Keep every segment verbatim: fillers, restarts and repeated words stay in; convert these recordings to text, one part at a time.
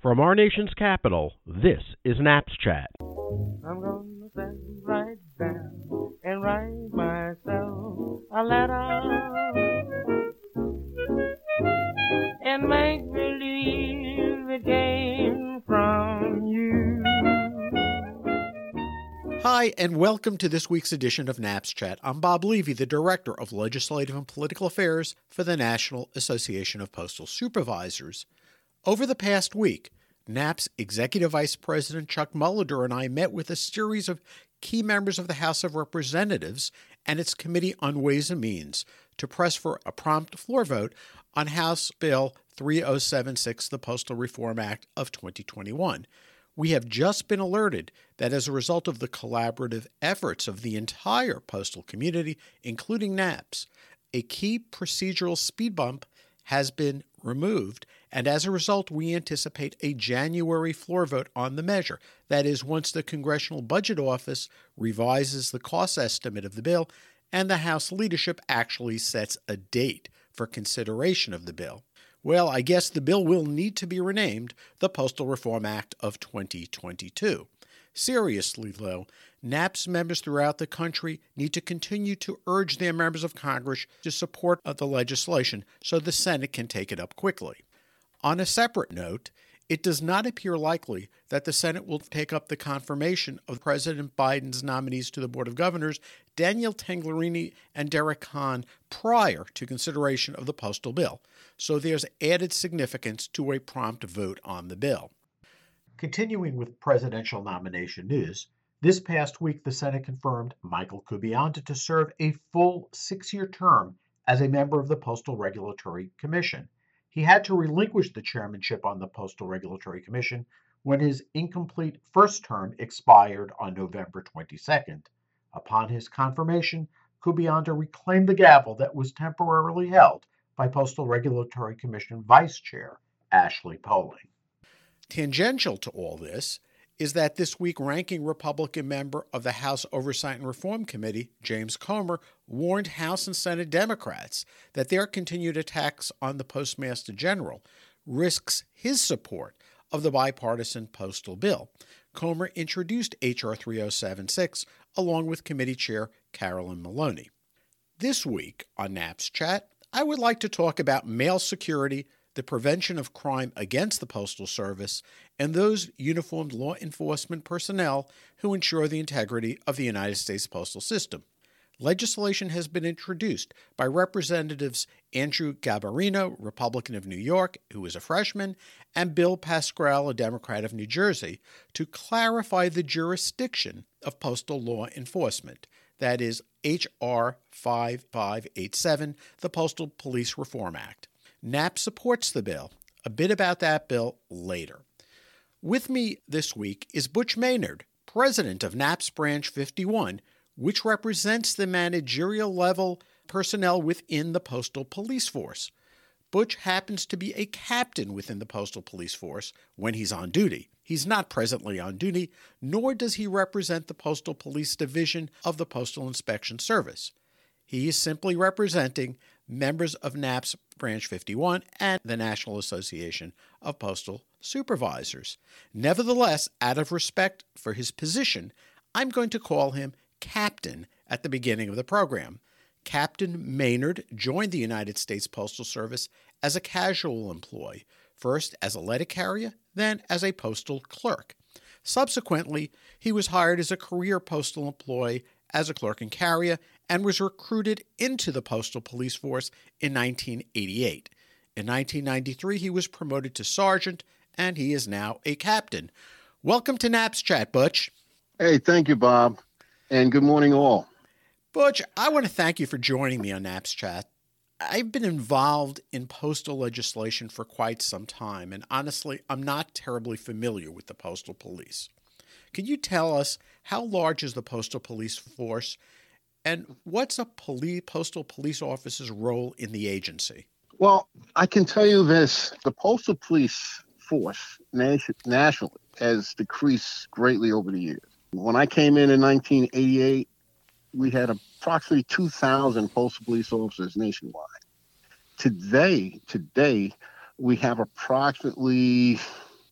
From our nation's capital, this is Naps Chat. I'm gonna sit right down and write myself a letter and make believe it came from you. Hi, and welcome to this week's edition of Naps Chat. I'm Bob Levy, the Director of Legislative and Political Affairs for the National Association of Postal Supervisors. Over the past week, N A P's Executive Vice President Chuck Molitor and I met with a series of key members of the House of Representatives and its Committee on Ways and Means to press for a prompt floor vote on House Bill three oh seven six, the Postal Reform Act of twenty twenty-one. We have just been alerted that as a result of the collaborative efforts of the entire postal community, including N A Ps, a key procedural speed bump has been removed, and as a result, we anticipate a January floor vote on the measure. That is, once the Congressional Budget Office revises the cost estimate of the bill and the House leadership actually sets a date for consideration of the bill. Well, I guess the bill will need to be renamed the Postal Reform Act of twenty twenty-two. Seriously, though, N A Ps members throughout the country need to continue to urge their members of Congress to support the legislation so the Senate can take it up quickly. On a separate note, it does not appear likely that the Senate will take up the confirmation of President Biden's nominees to the Board of Governors, Daniel Tanglerini and Derek Kahn, prior to consideration of the postal bill. So there's added significance to a prompt vote on the bill. Continuing with presidential nomination news, this past week the Senate confirmed Michael Kubianta to serve a full six-year term as a member of the Postal Regulatory Commission. He had to relinquish the chairmanship on the Postal Regulatory Commission when his incomplete first term expired on November twenty-second. Upon his confirmation, Kubianta reclaimed the gavel that was temporarily held by Postal Regulatory Commission Vice Chair Ashley Poling. Tangential to all this is that this week ranking Republican member of the House Oversight and Reform Committee, James Comer, warned House and Senate Democrats that their continued attacks on the Postmaster General risks his support of the bipartisan postal bill. Comer introduced H R three oh seven six along with Committee Chair Carolyn Maloney. This week on Naps Chat, I would like to talk about mail security, the prevention of crime against the Postal Service, and those uniformed law enforcement personnel who ensure the integrity of the United States postal system. Legislation has been introduced by Representatives Andrew Garbarino, Republican of New York, who is a freshman, and Bill Pascrell, a Democrat of New Jersey, to clarify the jurisdiction of postal law enforcement. That is H R five five eight seven, the Postal Police Reform Act. N A P supports the bill. A bit about that bill later. With me this week is Butch Maynard, president of N A P's Branch fifty-one, which represents the managerial level personnel within the Postal Police Force. Butch happens to be a captain within the Postal Police Force when he's on duty. He's not presently on duty, nor does he represent the Postal Police Division of the Postal Inspection Service. He is simply representing members of N A P's Branch fifty-one and the National Association of Postal Supervisors. Nevertheless, out of respect for his position, I'm going to call him Captain at the beginning of the program. Captain Maynard joined the United States Postal Service as a casual employee, first as a letter carrier, then as a postal clerk. Subsequently, he was hired as a career postal employee as a clerk and carrier and was recruited into the Postal Police Force in nineteen eighty-eight. In nineteen ninety-three, he was promoted to sergeant, and he is now a captain. Welcome to Naps Chat, Butch. Hey, thank you, Bob, and good morning all. Butch, I want to thank you for joining me on Naps Chat. I've been involved in postal legislation for quite some time, and honestly, I'm not terribly familiar with the Postal Police. Can you tell us how large is the Postal Police Force, and what's a police, postal police officer's role in the agency? Well, I can tell you this. The Postal Police Force nation, nationally has decreased greatly over the years. When I came in in nineteen eighty-eight, we had approximately two thousand postal police officers nationwide. Today, today, we have approximately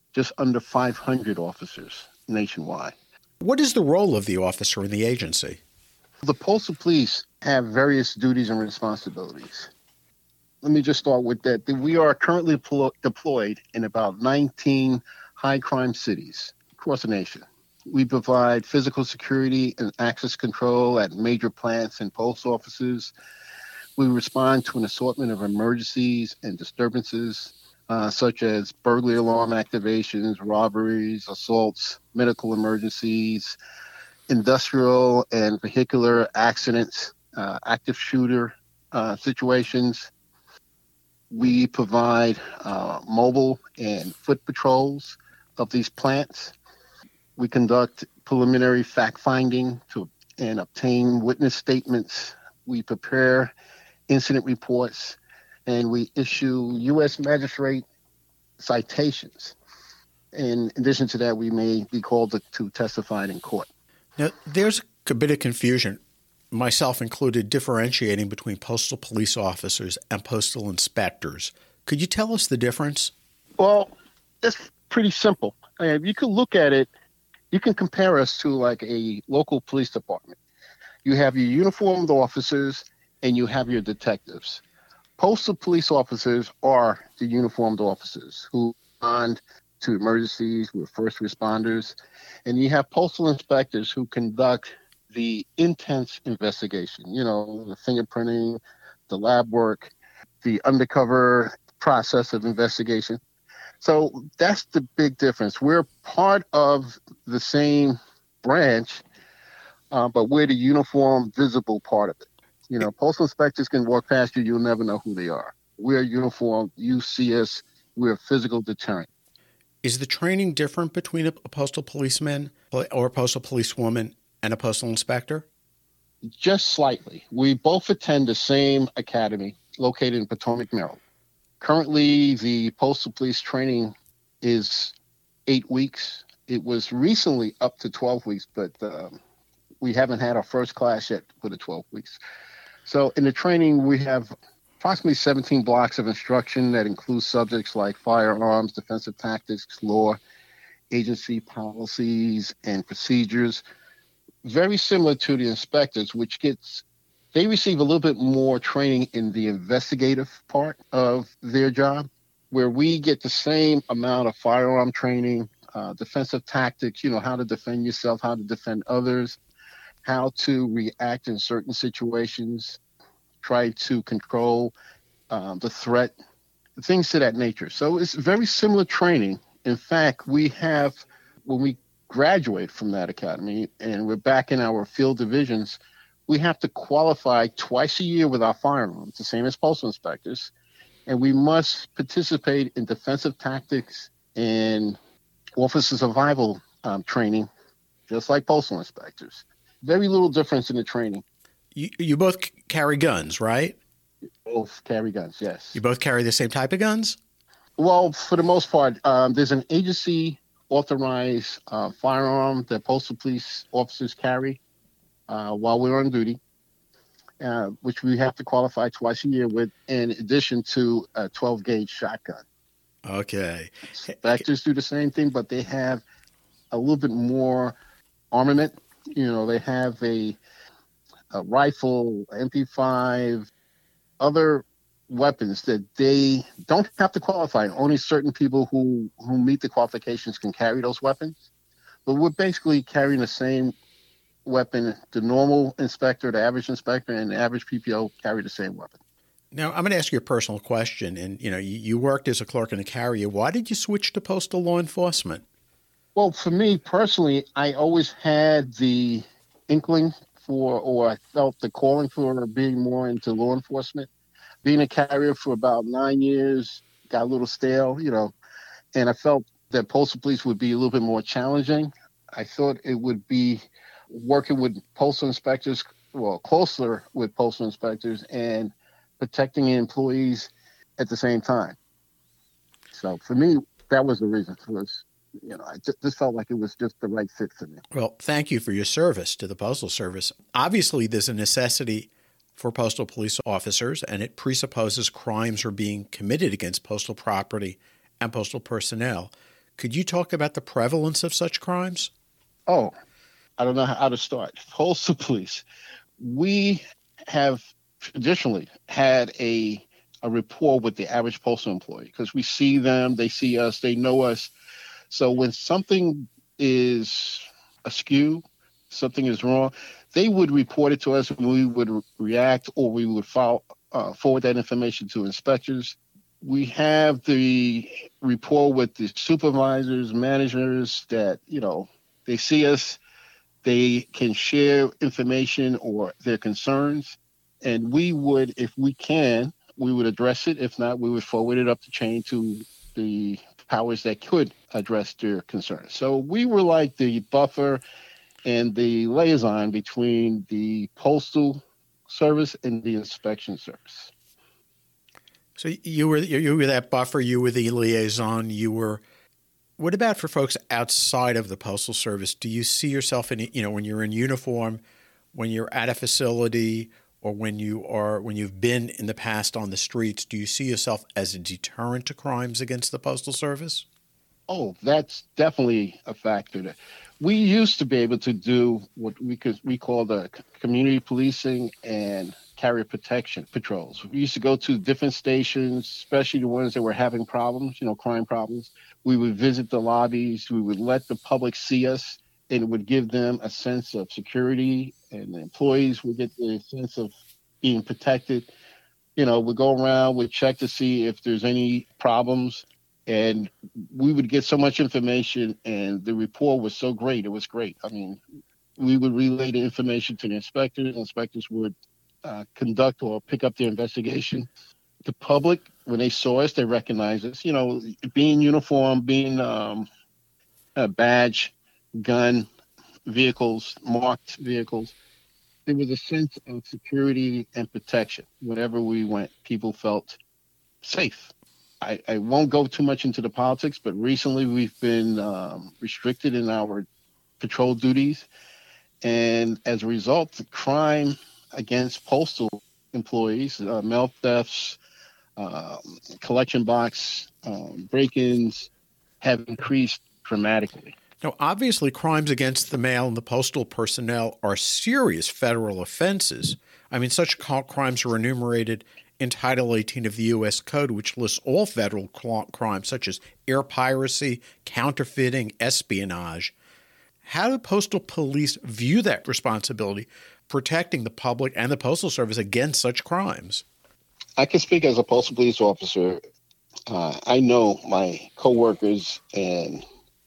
just under five hundred officers nationwide. What is the role of the officer in the agency? The Postal Police have various duties and responsibilities. Let me just start with that. We are currently pl- deployed in about nineteen high-crime cities across the nation. We provide physical security and access control at major plants and post offices. We respond to an assortment of emergencies and disturbances, uh, such as burglary alarm activations, robberies, assaults, medical emergencies, industrial and vehicular accidents, uh, active shooter uh, situations. We provide uh, mobile and foot patrols of these plants. We conduct preliminary fact-finding to and obtain witness statements. We prepare incident reports, and we issue U S magistrate citations. In addition to that, we may be called to, to testify in court. Now, there's a bit of confusion, myself included, differentiating between postal police officers and postal inspectors. Could you tell us the difference? Well, it's pretty simple. Uh, you can look at it, you can compare us to like a local police department. You have your uniformed officers and you have your detectives. Postal police officers are the uniformed officers who respond to emergencies, who are first responders. And you have postal inspectors who conduct the intense investigation, you know, the fingerprinting, the lab work, the undercover process of investigation. So that's the big difference. We're part of the same branch, uh, but we're the uniform, visible part of it. You know, postal inspectors can walk past you, you'll never know who they are. We're uniform, you see us, we're a physical deterrent. Is the training different between a postal policeman or a postal policewoman and a postal inspector? Just slightly. We both attend the same academy located in Potomac, Maryland. Currently, the postal police training is eight weeks. It was recently up to twelve weeks, but um, we haven't had our first class yet for the twelve weeks. So in the training, we have approximately seventeen blocks of instruction that includes subjects like firearms, defensive tactics, law, agency policies, and procedures. Very similar to the inspectors, which gets, they receive a little bit more training in the investigative part of their job, where we get the same amount of firearm training, uh, defensive tactics, you know, how to defend yourself, how to defend others, how to react in certain situations, try to control um, the threat, things to that nature. So it's very similar training. In fact, we have, when we graduate from that academy and we're back in our field divisions, we have to qualify twice a year with our firearms, the same as postal inspectors, and we must participate in defensive tactics and officer survival um, training, just like postal inspectors. Very little difference in the training. You, you both carry guns, right? Both carry guns, yes. You both carry the same type of guns? Well, for the most part, um, there's an agency authorized uh, firearm that postal police officers carry uh, while we're on duty, uh, which we have to qualify twice a year with, in addition to a twelve gauge shotgun. Okay. Inspectors do the same thing, but they have a little bit more armament. You know, they have a, a rifle, M P five, other weapons that they don't have to qualify. Only certain people who, who meet the qualifications can carry those weapons. But we're basically carrying the same weapon. The normal inspector, the average inspector, and the average P P O carry the same weapon. Now, I'm going to ask you a personal question. And, you know, you, you worked as a clerk and a carrier. Why did you switch to postal law enforcement? Well, for me personally, I always had the inkling for, or I felt the calling for being more into law enforcement. Being a carrier for about nine years, got a little stale, you know, and I felt that postal police would be a little bit more challenging. I thought it would be working with postal inspectors, well, closer with postal inspectors and protecting employees at the same time. So for me, that was the reason. It was, you know, I just felt like it was just the right fit for me. Well, thank you for your service to the Postal Service. Obviously, there's a necessity for postal police officers, and it presupposes crimes are being committed against postal property and postal personnel. Could you talk about the prevalence of such crimes? Oh, I don't know how to start. Postal police. We have traditionally had a a rapport with the average postal employee because we see them, they see us, they know us. So when something is askew, something is wrong, they would report it to us, and we would re- react, or we would follow, uh, forward that information to inspectors. We have the rapport with the supervisors, managers that, you know, they see us, they can share information or their concerns, and we would, if we can, we would address it. If not, we would forward it up the chain to the powers that could address their concerns. So we were like the buffer and the liaison between the Postal Service and the Inspection Service. So you were you were that buffer, you were the liaison, you were. What about for folks outside of the Postal Service? Do you see yourself in, you know, when you're in uniform, when you're at a facility, or when you are when you've been in the past on the streets, do you see yourself as a deterrent to crimes against the Postal Service? Oh, that's definitely a factor. We used to be able to do what we could we call the community policing and carrier protection patrols. We used to go to different stations, especially the ones that were having problems, you know, crime problems. We would visit the lobbies. We would let the public see us, and it would give them a sense of security, and the employees would get the sense of being protected. You know, we'd go around, we'd check to see if there's any problems, and we would get so much information, and the rapport was so great. It was great. I mean, we would relay the information to the inspectors. Inspectors would uh, conduct or pick up their investigation. The public, when they saw us, they recognized us. You know, being uniform, being um, a badge, gun, vehicles, marked vehicles, there was a sense of security and protection. Whenever we went, people felt safe. I, I won't go too much into the politics, but recently we've been um, restricted in our patrol duties. And as a result, the crime against postal employees, uh, mail thefts, uh, collection box um, break-ins have increased dramatically. Now, obviously, crimes against the mail and the postal personnel are serious federal offenses. I mean, such crimes are enumerated in Title eighteen of the U S Code, which lists all federal crimes such as air piracy, counterfeiting, espionage. How do postal police view that responsibility, protecting the public and the Postal Service against such crimes? I can speak as a postal police officer. Uh, I know my coworkers and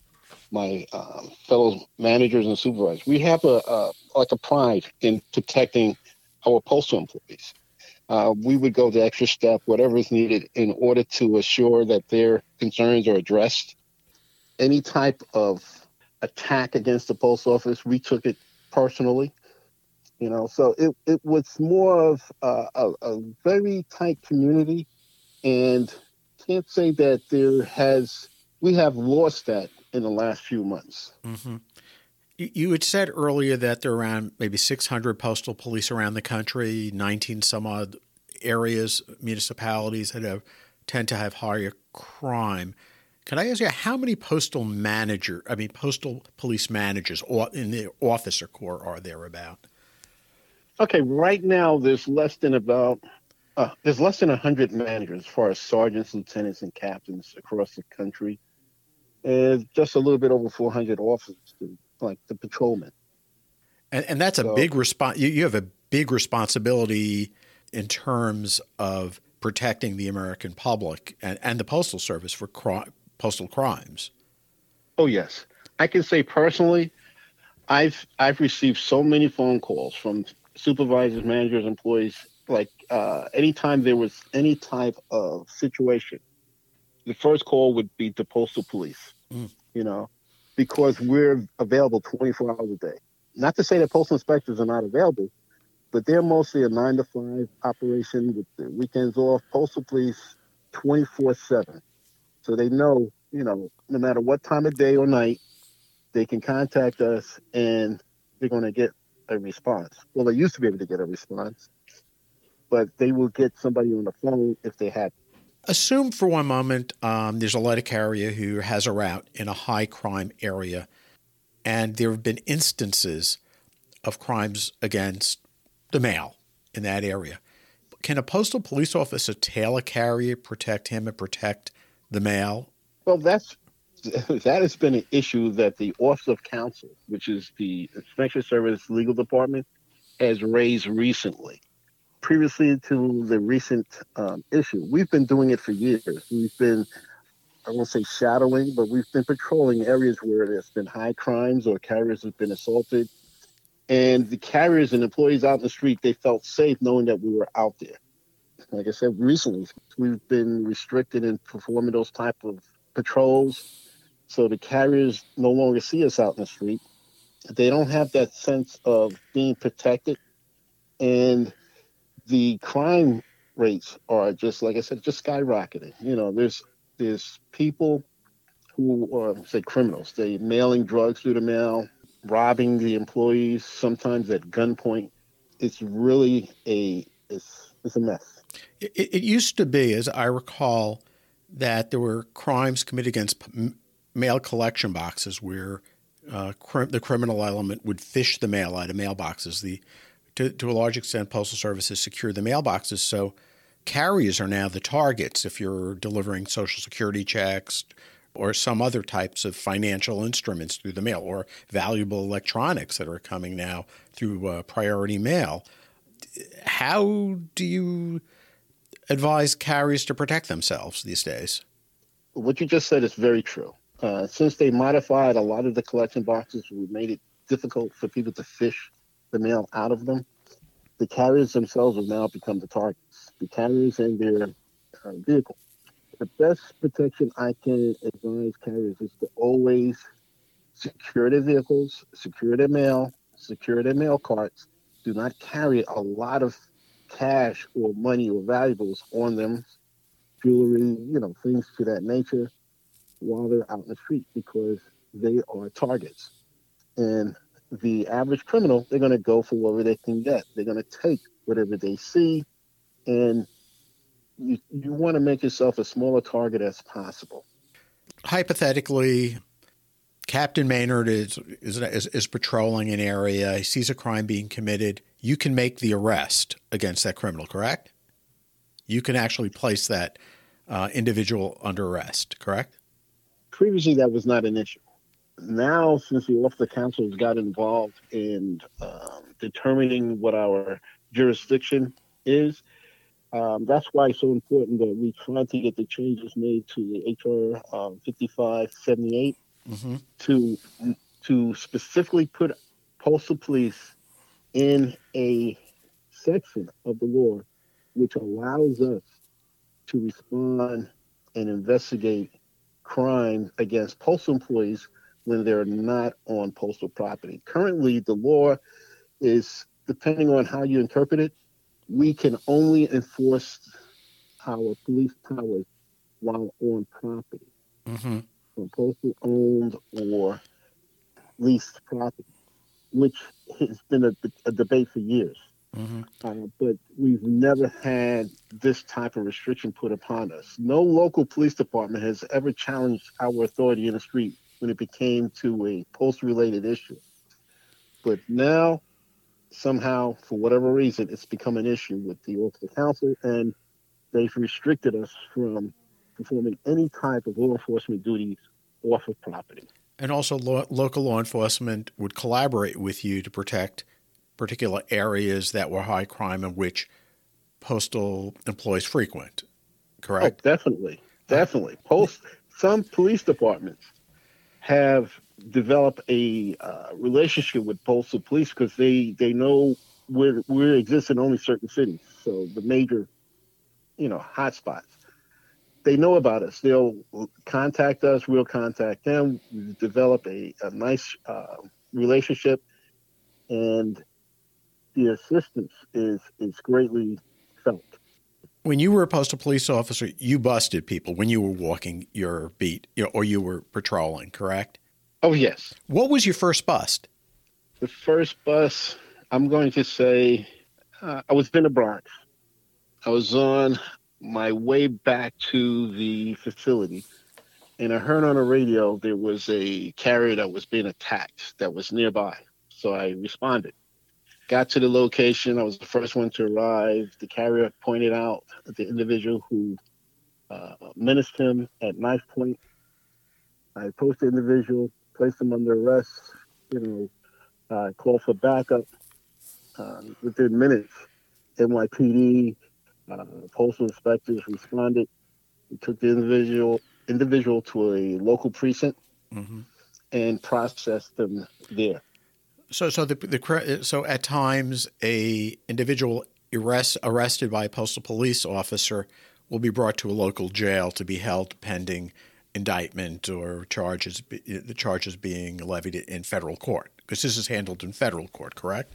my um, fellow managers and supervisors. We have a, a like a pride in protecting our postal employees. Uh, we would go the extra step, whatever is needed, in order to assure that their concerns are addressed. Any type of attack against the post office, we took it personally. You know, so it, it was more of a, a, a very tight community, and can't say that there has we have lost that in the last few months. Mm-hmm. You had said earlier that there are around maybe six hundred postal police around the country, nineteen some odd areas, municipalities that have, tend to have higher crime. Can I ask you, how many postal manager, I mean, postal police managers in the officer corps are there about? Okay, right now there's less than about, uh, there's less than one hundred managers as far as sergeants, lieutenants, and captains across the country. And just a little bit over four hundred officers, like the patrolmen. And, and that's a so, big respo- you, you have a big responsibility in terms of protecting the American public and, and the Postal Service for cri- postal crimes. Oh, yes. I can say personally, I've I've received so many phone calls from supervisors, managers, employees, like uh, anytime there was any type of situation, the first call would be the postal police, mm. you know, because we're available twenty-four hours a day. Not to say that postal inspectors are not available, but they're mostly a nine to five operation with the weekends off. Postal police twenty-four seven. So they know, you know, no matter what time of day or night, they can contact us and they're going to get a response. Well, they used to be able to get a response, but they will get somebody on the phone if they have. Assume for one moment um, there's a letter carrier who has a route in a high crime area, and there have been instances of crimes against the mail in that area. Can a postal police officer tail a carrier, protect him, and protect the mail? Well, that's that has been an issue that the Office of Counsel, which is the Inspection Service Legal Department, has raised recently. Previously to the recent um, issue, we've been doing it for years. We've been, I won't say shadowing, but we've been patrolling areas where there's been high crimes or carriers have been assaulted. And the carriers and employees out in the street, they felt safe knowing that we were out there. Like I said, recently, we've been restricted in performing those type of patrols. So the carriers no longer see us out in the street. They don't have that sense of being protected. And the crime rates are just, like I said, just skyrocketing. You know, there's there's people who are, say, criminals. They mailing drugs through the mail, robbing the employees, sometimes at gunpoint. It's really a it's it's a mess. It, it used to be, as I recall, that there were crimes committed against mail collection boxes where uh, cr- the criminal element would fish the mail out of mailboxes. The to, to a large extent, Postal Service has secured the mailboxes, so carriers are now the targets if you're delivering Social Security checks or some other types of financial instruments through the mail, or valuable electronics that are coming now through uh, priority mail. How do you advise carriers to protect themselves these days? What you just said is very true. Uh, since they modified a lot of the collection boxes, we made it difficult for people to fish the mail out of them. The carriers themselves have now become the targets. The carriers and their uh, vehicle. The best protection I can advise carriers is to always secure their vehicles, secure their mail, secure their mail carts. Do not carry a lot of cash or money or valuables on them, jewelry, you know, things to that nature, while they're out in the street, because they are targets. And the average criminal, they're going to go for whatever they can get. They're going to take whatever they see, and you, you want to make yourself a smaller target as possible. Hypothetically, Captain Maynard is, is is is patrolling an area. He sees a crime being committed. You can make the arrest against that criminal, correct? You can actually place that uh, individual under arrest, correct? Previously, that was not an issue. Now, since the Office of Counsel has got involved in um, determining what our jurisdiction is, um, that's why it's so important that we try to get the changes made to the H R um, fifty-five seventy-eight mm-hmm. to to specifically put postal police in a section of the law which allows us to respond and investigate crime against postal employees when they're not on postal property. Currently, the law is, depending on how you interpret it, we can only enforce our police powers while on property, mm-hmm. on postal owned or leased property, which has been a, a debate for years. Mm-hmm. Uh, but we've never had this type of restriction put upon us. No local police department has ever challenged our authority in the street when it became to a post-related issue. But now, somehow, for whatever reason, it's become an issue with the Office of Counsel, and they've restricted us from performing any type of law enforcement duties off of property. And also, lo- local law enforcement would collaborate with you to protect particular areas that were high crime in which postal employees frequent, correct? Oh, definitely. Definitely. Post, some police departments have developed a uh, relationship with postal police because they, they know we're, we exist in only certain cities. So the major, you know, hotspots. They know about us. They'll contact us. We'll contact them. We develop a, a nice uh, relationship, and the assistance is is greatly felt. When you were a postal police officer, you busted people when you were walking your beat, you know, or you were patrolling, correct? Oh, yes. What was your first bust? The first bust, I'm going to say, uh, I was in the Bronx. I was on my way back to the facility, and I heard on the radio there was a carrier that was being attacked that was nearby. So I responded. Got to the location. I was the first one to arrive. The carrier pointed out the individual who uh, menaced him at knife point. I approached the individual, placed him under arrest, you know, uh, called for backup. Uh, within minutes, N Y P D, uh, postal inspectors responded. We took the individual individual to a local precinct mm-hmm. and processed them there. So, so the, the so at times a individual arrest, arrested by a postal police officer will be brought to a local jail to be held pending indictment or charges, the charges being levied in federal court, because this is handled in federal court, correct?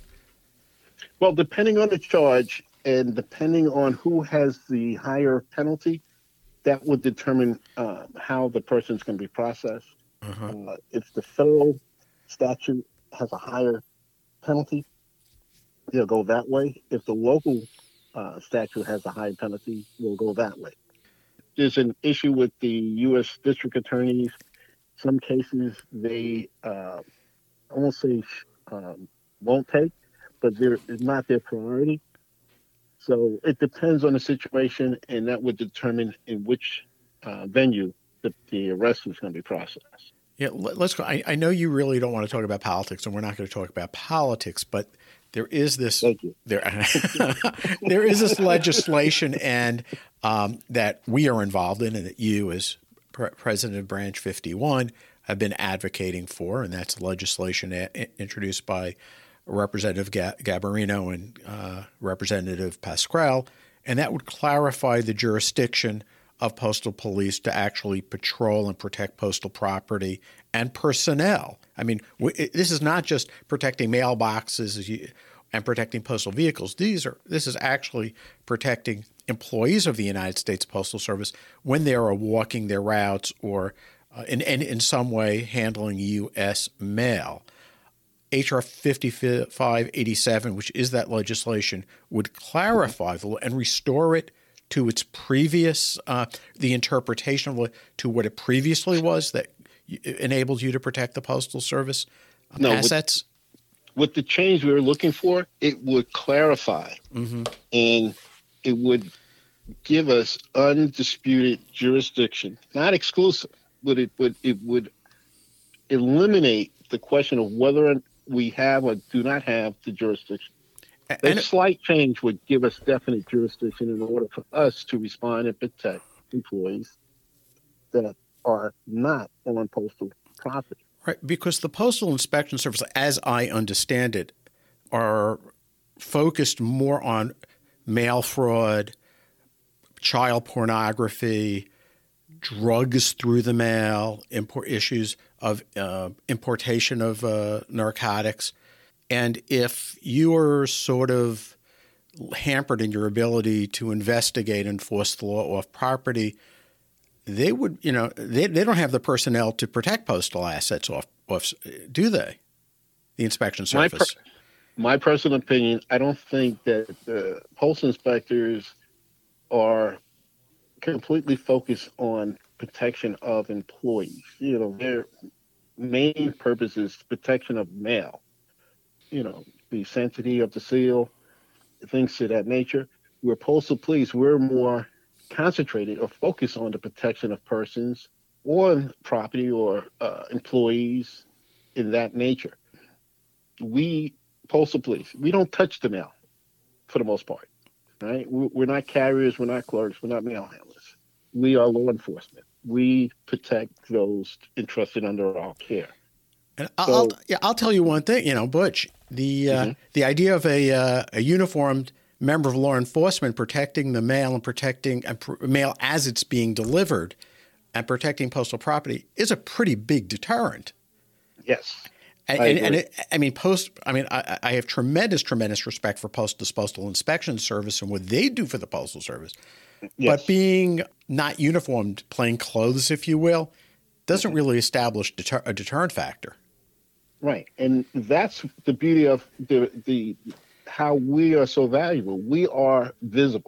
Well, depending on the charge and depending on who has the higher penalty, that would determine uh, how the person's going to be processed. Uh-huh. Uh, if the federal statute has a higher penalty, they'll go that way. If the local uh, statute has a higher penalty, we'll go that way. There's an issue with the U S district attorneys. Some cases they, uh, I won't say um, won't take, but they're, it's not their priority. So it depends on the situation, and that would determine in which uh, venue the, the arrest is going to be processed. Yeah, let's go. I, I know you really don't want to talk about politics, and we're not going to talk about politics, but there is this Thank you. there there is this legislation and um, that we are involved in, and that you, as pre- president of Branch fifty-one, have been advocating for, and that's legislation a- introduced by Representative Ga- Gabarino and uh, Representative Pascrell, and that would clarify the jurisdiction of postal police to actually patrol and protect postal property and personnel. I mean, w- it, this is not just protecting mailboxes and protecting postal vehicles. These are this is actually protecting employees of the United States Postal Service when they are walking their routes or uh, in, in in some way handling U S mail. H R fifty-five eighty-seven, which is that legislation, would clarify the law and restore it to its previous, uh, the interpretation of it to what it previously was that enabled you to protect the Postal Service um, no, assets? With, with the change we were looking for, it would clarify mm-hmm. and it would give us undisputed jurisdiction, not exclusive, but it would, it would eliminate the question of whether we have or do not have the jurisdiction. A slight change would give us definite jurisdiction in order for us to respond and protect employees that are not on postal property. Right, because the Postal Inspection Service, as I understand it, are focused more on mail fraud, child pornography, drugs through the mail, import issues of uh, importation of uh, narcotics. And if you are sort of hampered in your ability to investigate and enforce the law off property, they would, you know, they they don't have the personnel to protect postal assets off, off do they? The inspection service. My, per- my personal opinion, I don't think that the postal inspectors are completely focused on protection of employees. You know, their main purpose is protection of mail. You know, the sanctity of the seal, things of that nature. We're postal police. We're more concentrated or focused on the protection of persons or property or uh, employees in that nature. We, postal police, we don't touch the mail for the most part, right? We're not carriers. We're not clerks. We're not mail handlers. We are law enforcement. We protect those entrusted under our care. And I'll, so, I'll, yeah, I'll tell you one thing, you know, Butch, the uh, mm-hmm. the idea of a uh, a uniformed member of law enforcement protecting the mail and protecting uh, pr- mail as it's being delivered and protecting postal property is a pretty big deterrent. Yes. And, I, and, and it, I mean, post. I mean, I, I have tremendous, tremendous respect for Postal Postal Inspection Service and what they do for the Postal Service. Yes. But being not uniformed, plain clothes, if you will, doesn't really establish deter- a deterrent factor. Right, and that's the beauty of the the how we are so valuable. We are visible.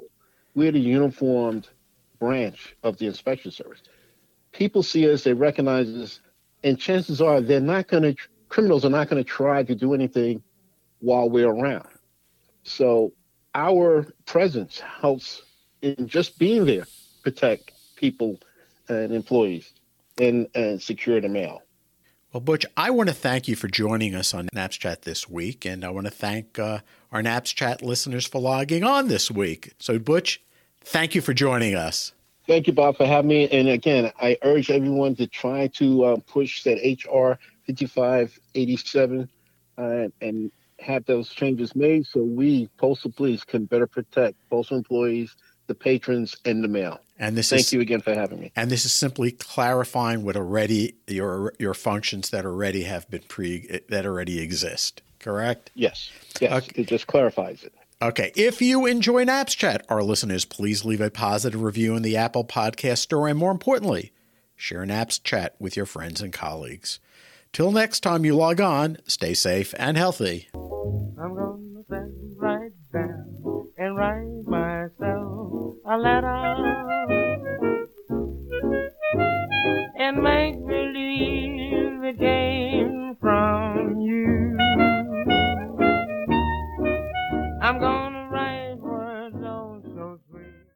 we're the uniformed branch of the inspection service. People see us, they recognize us, and chances are they're not going to, criminals are not going to try to do anything while we're around. So our presence helps in just being there, protect people and employees and, and secure the mail. Well, Butch, I want to thank you for joining us on Naps Chat this week, and I want to thank uh, our Naps Chat listeners for logging on this week. So, Butch, thank you for joining us. Thank you, Bob, for having me. And again, I urge everyone to try to uh, push that H R fifty-five eighty-seven uh, and have those changes made so we, Postal Police, can better protect postal employees, the patrons, and the mail. And this Thank is, you again for having me. And this is simply clarifying what already your your functions that already have been pre that already exist. Correct? Yes. Yes. Okay. It just clarifies it. Okay. If you enjoy Naps Chat, our listeners, please leave a positive review in the Apple Podcast Store, and more importantly, share Naps Chat with your friends and colleagues. Till next time you log on, stay safe and healthy. I'm gonna send right down